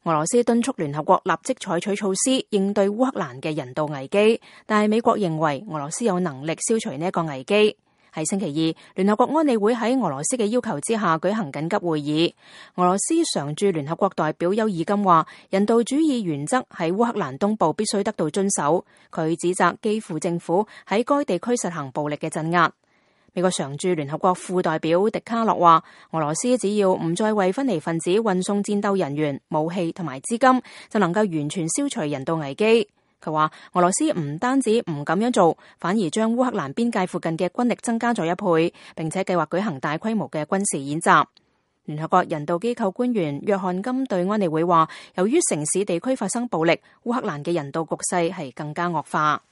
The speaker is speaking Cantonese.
俄羅斯敦促聯合國立即採取措施應對烏克蘭嘅人道危機，但係美國認為俄羅斯有能力消除呢一個危機。喺星期二，聯合國安理會喺俄羅斯嘅要求之下舉行緊急會議。俄羅斯常駐聯合國代表邱爾金話，人道主義原則喺烏克蘭東部必須得到遵守。佢指責基輔政府喺該地區實行暴力嘅鎮壓。美國常駐聯合國副代表迪卡洛話，俄羅斯只要唔再為分離分子運送戰鬥人員、武器同埋資金，就能夠完全消除人道危機。佢話俄羅斯唔單止唔咁樣做，反而將烏克蘭邊界附近嘅軍力增加咗1倍，並且計劃舉行大規模嘅軍事演習。聯合國人道機構官員約翰金對安理會話，由於城市地區發生暴力，烏克蘭嘅人道局勢係更加惡化。